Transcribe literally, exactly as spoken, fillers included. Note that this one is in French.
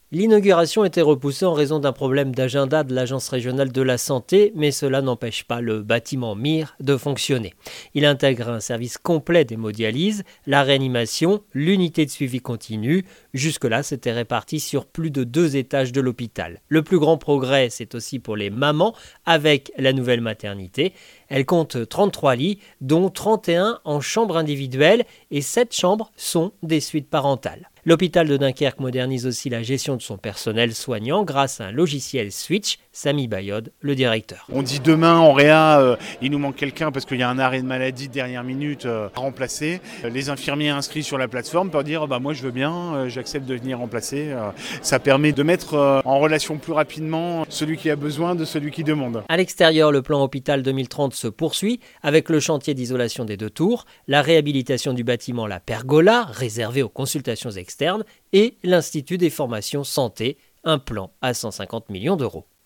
L'inauguration était repoussée en raison d'un problème d'agenda de l'Agence régionale de la santé, mais cela n'empêche pas le bâtiment M I R de fonctionner. Il intègre un service complet d'hémodialyse, la réanimation, l'unité de suivi continu. Jusque-là, c'était réparti sur plus de deux étages de l'hôpital. Le plus grand progrès, c'est aussi pour les mamans avec la nouvelle maternité. Elle compte trente-trois lits, dont trente et un en chambre individuelle et sept chambres sont des suites parentales. L'hôpital de Dunkerque modernise aussi la gestion de son personnel soignant grâce à un logiciel Switch. Samy Bayod, le directeur. On dit demain en réa, euh, il nous manque quelqu'un parce qu'il y a un arrêt de maladie de dernière minute euh, à remplacer. Les infirmiers inscrits sur la plateforme peuvent dire bah, moi je veux bien, euh, j'accepte de venir remplacer. Euh, ça permet de mettre euh, en relation plus rapidement celui qui a besoin de celui qui demande. À l'extérieur, le plan Hôpital deux mille trente se poursuit avec le chantier d'isolation des deux tours, la réhabilitation du bâtiment La Pergola, réservé aux consultations externes, et l'Institut des formations santé, un plan à cent cinquante millions d'euros.